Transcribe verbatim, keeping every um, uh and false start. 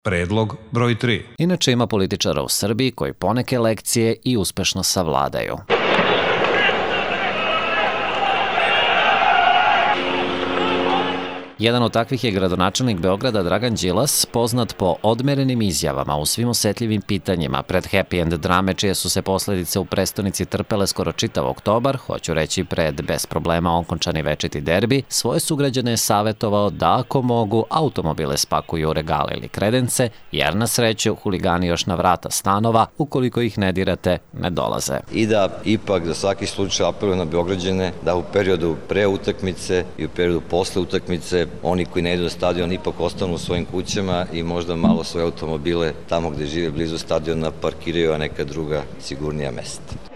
Predlog broj tri. Inače ima političara u Srbiji koji poneke lekcije i uspešno savladaju. Jedan od takvih je gradonačelnik Beograda Dragan Đilas, poznat po odmerenim izjavama u svim osetljivim pitanjima pred happy end drame čije su se posledice u prestonici trpele skoro čitav oktobar, hoću reći pred bez problema okončani večiti derbi, svoje sugrađane je savjetovao da ako mogu automobile spakuju u regale ili kredence, jer na sreću huligani još na vrata stanova, ukoliko ih ne dirate, ne dolaze. I da ipak za svaki slučaj apeluju na Beograđane da u periodu pre utakmice i u periodu posle utakmice oni koji ne idu na stadion ipak ostanu u svojim kućama i možda malo svoje automobile tamo gde žive blizu stadiona parkiraju, a neka druga sigurnija mesta.